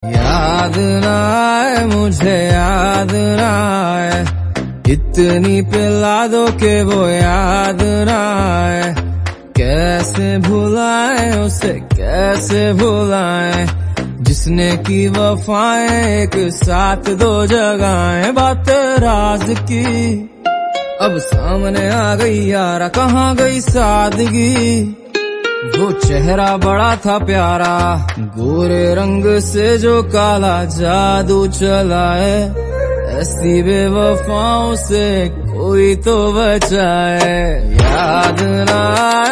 याद ना आए मुझे, याद ना आए, इतनी पिला दो के वो याद ना आए। कैसे भुलाए उसे, कैसे भुलाए, जिसने की वफाएं एक साथ दो जगहें। बात राज की अब सामने आ गई यारा, कहाँ गई सादगी। वो चेहरा बड़ा था प्यारा, गोरे रंग से जो काला जादू चलाए। ऐसी बेवफाओं से कोई तो बचाए। याद ना